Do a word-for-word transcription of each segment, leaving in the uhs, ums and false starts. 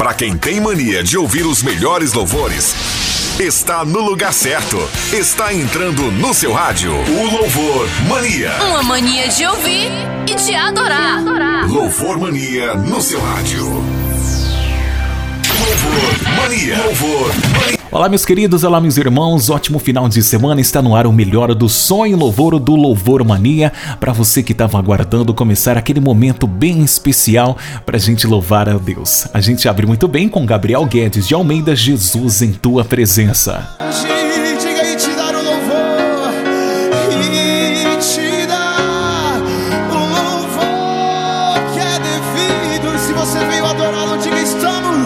Para quem tem mania de ouvir os melhores louvores, está no lugar certo. Está entrando no seu rádio o Louvor Mania. Uma mania de ouvir e de adorar. adorar. Louvor Mania no seu rádio. Louvor Mania. Louvor Mania. Olá, meus queridos, olá, meus irmãos, ótimo final de semana. Está no ar o melhor do som e louvor do Louvor Mania. Para você que estava aguardando começar aquele momento bem especial para a gente louvar a Deus. A gente abre muito bem com Gabriel Guedes de Almeida, Jesus em Tua Presença. Diga e te dar o louvor, e te dar o louvor que é devido. Se você veio adorá-lo, diga: estamos,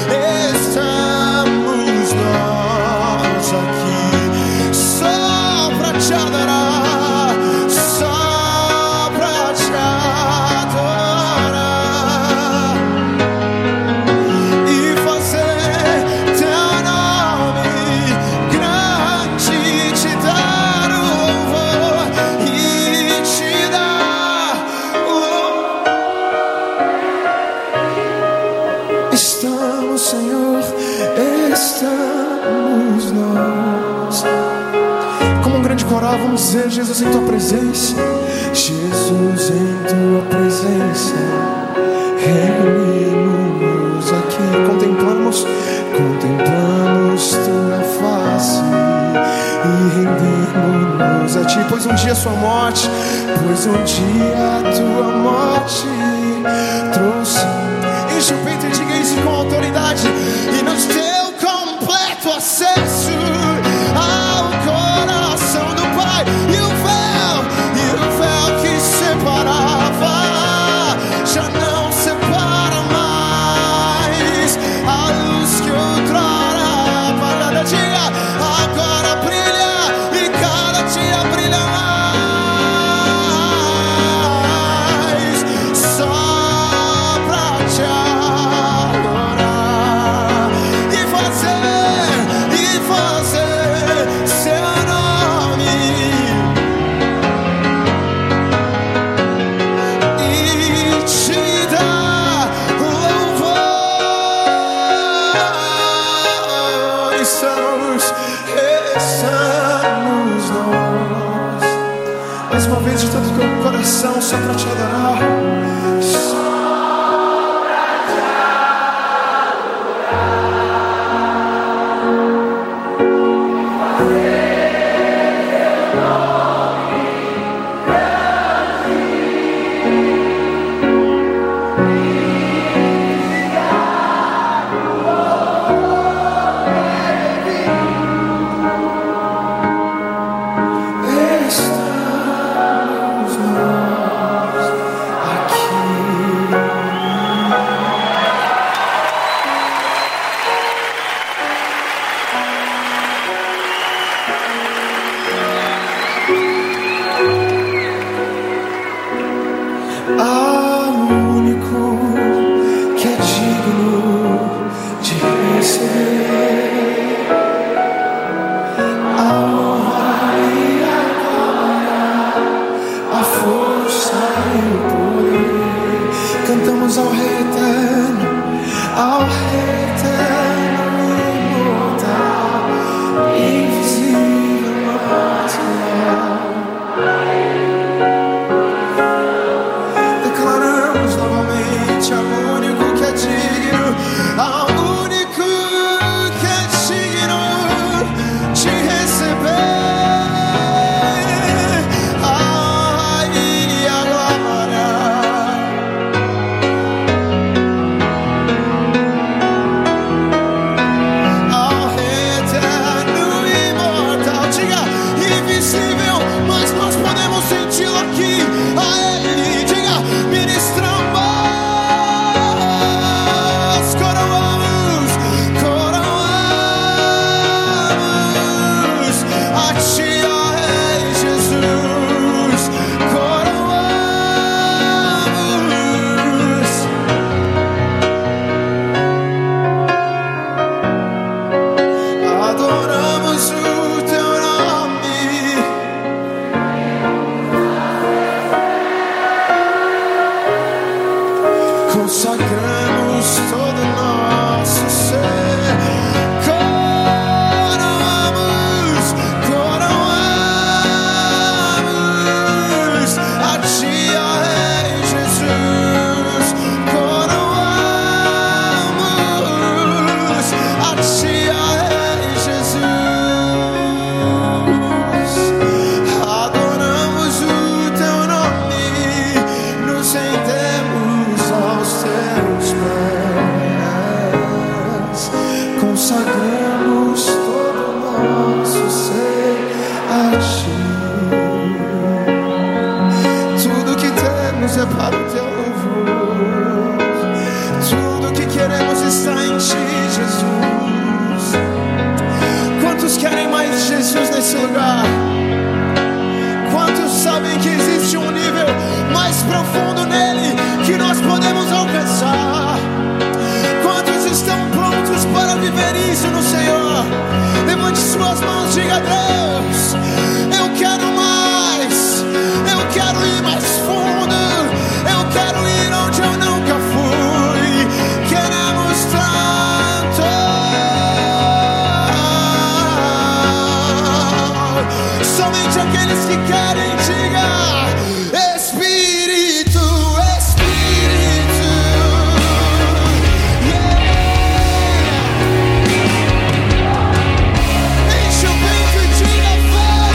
estamos nós aqui só pra te adorar, só pra te adorar e fazer teu nome grande, te dar o louvor e te dar o louvor. Estamos, Senhor, estamos nós. Como um grande coral, vamos dizer: Jesus em Tua presença, Jesus em Tua presença, reunimos aqui, contemplamos, contemplamos Tua face e rendemos a Ti. Pois um dia Sua morte, pois um dia a Tua morte trouxe. Enche o peito e diga isso com autoridade, e nos deu completo acesso ao coração do Pai. E o véu, e o véu que separava já não separa mais. A luz que outrora apagada, diga, agora brilha e cada dia brilha mais. Só pra te adorar e fazer, e fazer seu nome e te dar louvor. Estamos, estamos nós. Mais uma vez, de todo o teu coração, só pra te adorar. Estamos nós aqui. Ao único que é digno de receber a honra e a glória, a força e o poder. Cantamos ao Rei eterno, ao Rei eterno, imortal, invisível, mas real. Declaramos novamente ao único que é digno, ao único que é digno de receber a honra e a glória. viver isso no Senhor. Levante suas mãos, diga a Deus: eu quero mais, eu quero ir mais fundo, eu quero ir onde eu nunca fui. Queremos tanto. Somente aqueles que querem, diga: Espírito, Espírito, yeah. Enche o peito e diga: fé.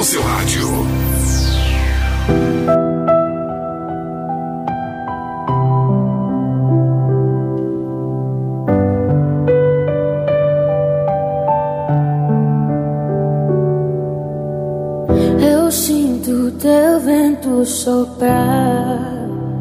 no seu rádio. Eu sinto teu vento soprar,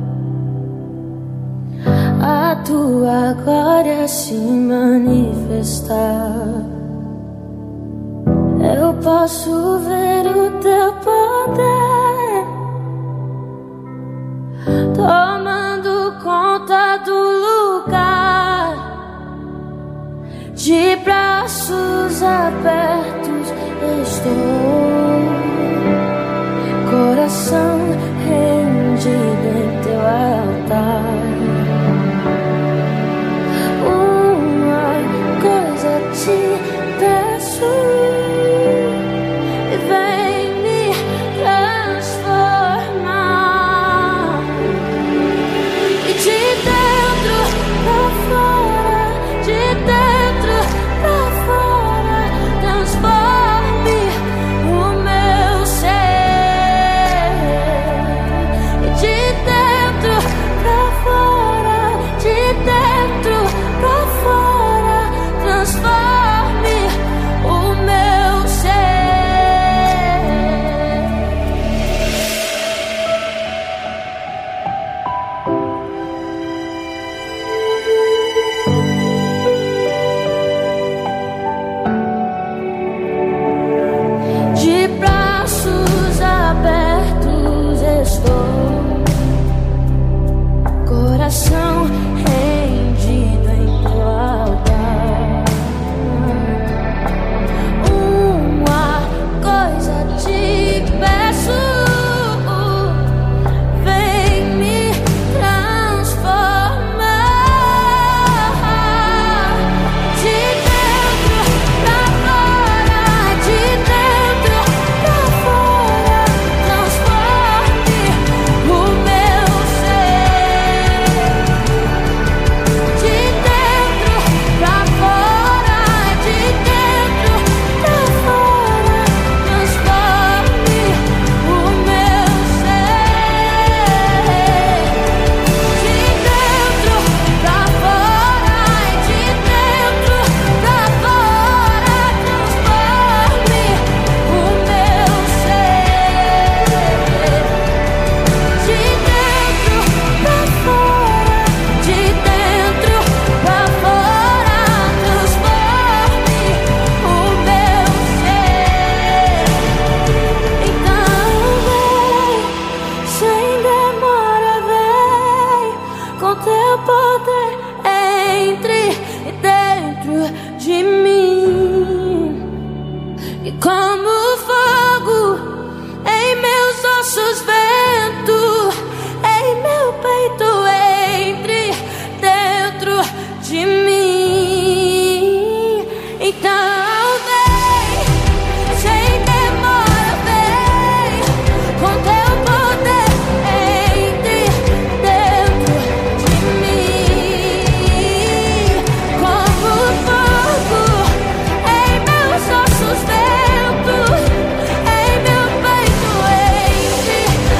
a tua glória se manifestar. Eu posso ver o teu poder tomando conta do lugar. De braços abertos estou, coração rendido em teu altar. Uma coisa te peço, vem me transformar. E de dentro pra fora, de dentro pra fora, transforme o meu ser. E de dentro pra fora, de dentro pra fora, transforme o meu ser. De braços abertos estou, coração rendido em teu altar. Uma coisa te peço, vem me transformar. De dentro pra fora, de dentro pra fora, transforme o meu ser. De dentro pra fora, de dentro pra fora, transforme o meu ser. De dentro pra fora, de dentro pra fora, transforme o meu ser. De dentro pra fora, de dentro pra fora, transforme o meu ser. Então vem, sem demora, vem com teu poder, entre e dentro de mim. E como fogo em meus ossos, vento em meu peito, entre dentro de mim. Então vem, sem demora, vem com teu poder, entre dentro de mim. Como fogo em meus ossos, vento em meu peito, entre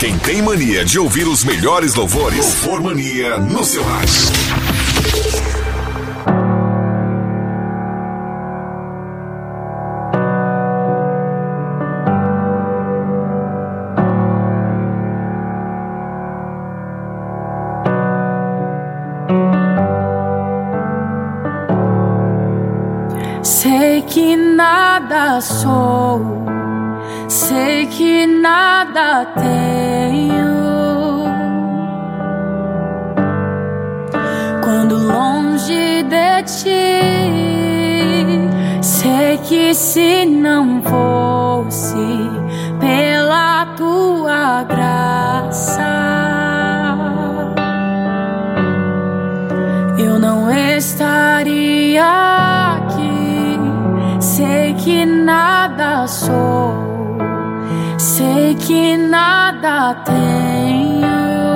quem tem mania de ouvir os melhores louvores, Louvor Mania no seu rádio. Sei que nada sou, sei que nada tenho. Quando longe de ti, sei que se não fosse pela tua graça, eu não estaria aqui. Sei que nada sou, sei que nada tenho.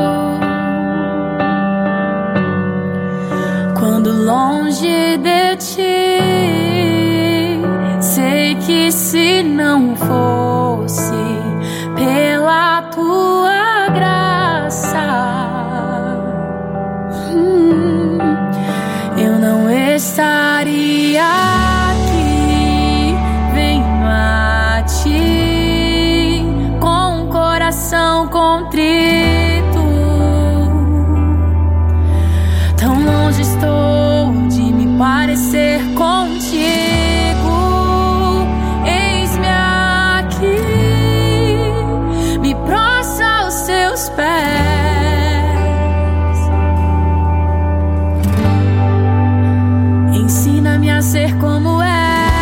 Quando longe de ti, sei que se não fosse pela tua graça, hum, eu não estaria aqui. Venho a ti com o coração contrito. Tão longe estou de me parecer contigo. Eis-me aqui, me prostro aos seus pés. Ensina-me a ser como és.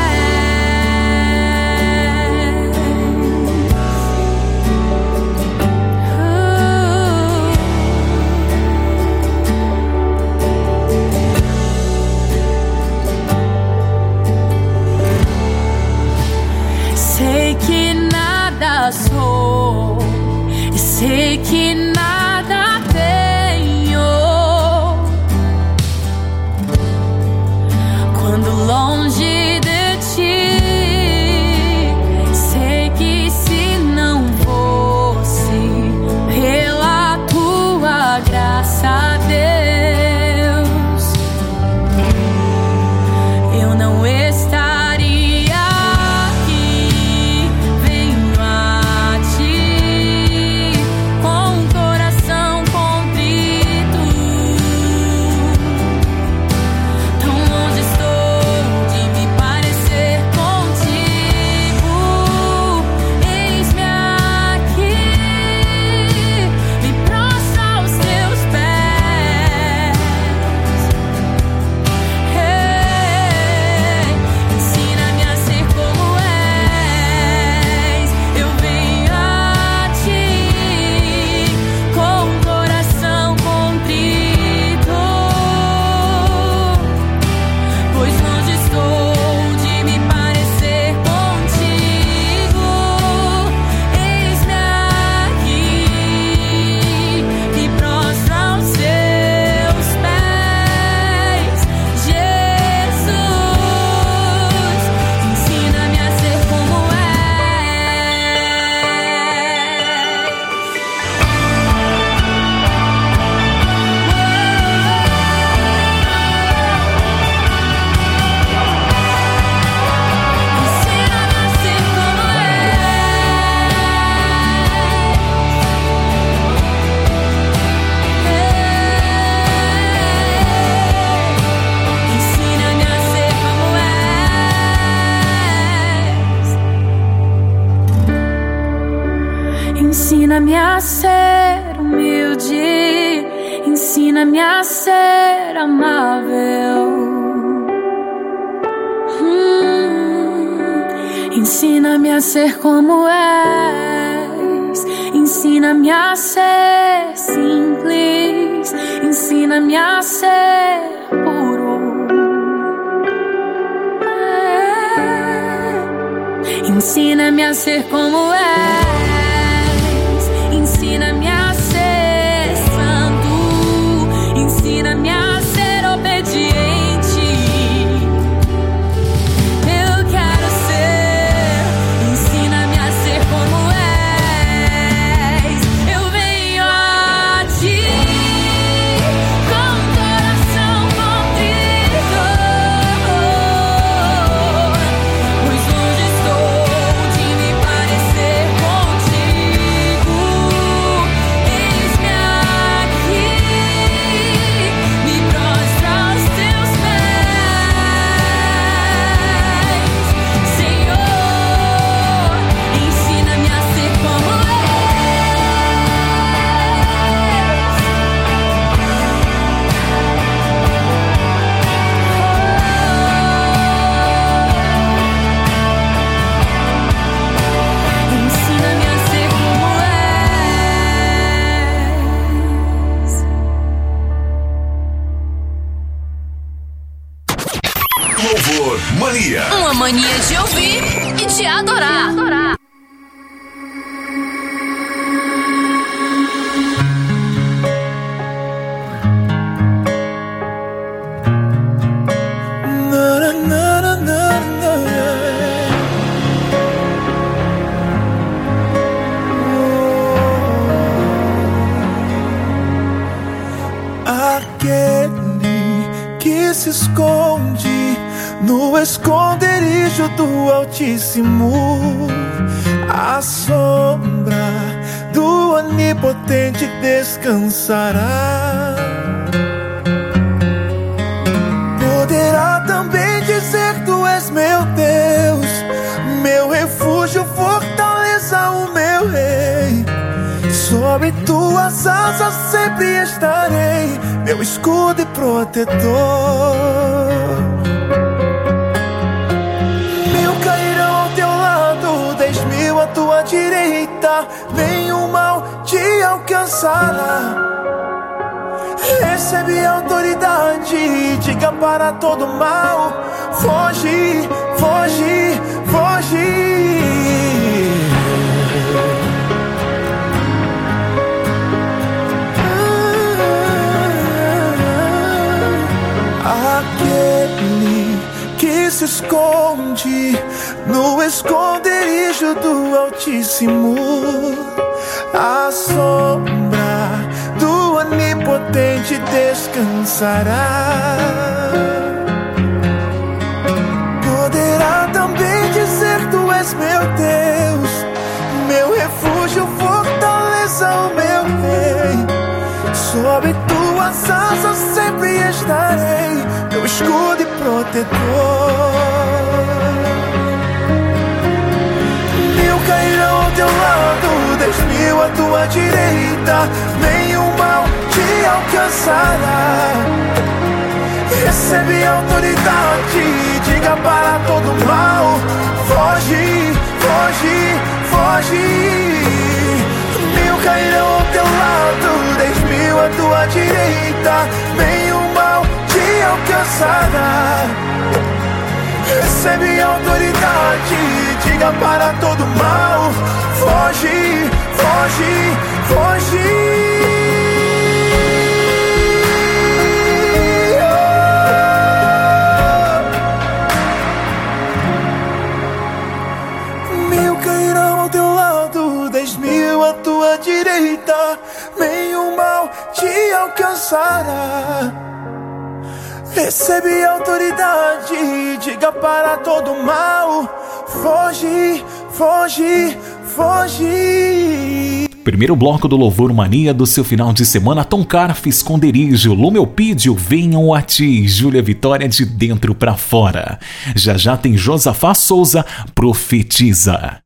Sei que nada sou, sei que nada tenho. Quando longe de ti, sei que se não fosse pela tua graça, Deus, eu não estaria aqui. Venho a ti com o coração contrito. Tão longe estou de me parecer contigo. Eis-me aqui, me prostro aos teus pés. Ei, ensina-me a ser como és. Eu venho a ti com o coração contrito, pois longe estou de me parecer contigo. Eis-me aqui, me prostro aos seus pés. Jesus, ensina-me a ser como és. Ensina-me a ser como Ensina-me a ser como és. Ensina-me a ser humilde, ensina-me a ser amável. Hum, ensina-me a ser como és. Ensina-me a ser simples, ensina-me a ser puro. É. Ensina-me a ser como és. Ensina-me a ser santo, ensina-me a ser obediente. Eu quero ser. Ensina-me a ser como és. Eu mania de ouvir e de adorar. adorar. Se esconde no esconderijo do Altíssimo, a sombra do Onipotente descansará. Poderá também dizer: Tu és meu Deus, meu refúgio, fortaleza, o meu rei. Sobre tuas asas sempre estarei, meu escudo e protetor. Mil cairão ao teu lado, dez mil à tua direita, nenhum mal te alcançará. Recebe autoridade, diga para todo mal: foge, foge, foge. Aquele que se esconde no esconderijo do Altíssimo, a sombra do Onipotente descansará. Poderá também dizer: Tu és meu Deus, meu refúgio, fortaleza, o meu rei. Sobre tuas asas sempre estarei, meu escudo e protetor. Mil cairão ao teu lado, dez mil à tua direita, nenhum mal te alcançará. Recebe autoridade, diga para todo mal: foge, foge, foge. Mil cairão ao teu lado, dez mil à tua direita, nenhum mal te alcançará. Recebe autoridade, diga para todo mal: foge, foge, foge. Tua direita, nenhum mal te alcançará. Recebe autoridade, diga para todo mal: foge, foge, foge. Primeiro bloco do Louvor Mania do seu final de semana: Tom Carf, Esconderijo, Lumelpídio, Venham a Ti, Júlia Vitória, De Dentro pra Fora. Já já tem Josafá Souza, Profetiza.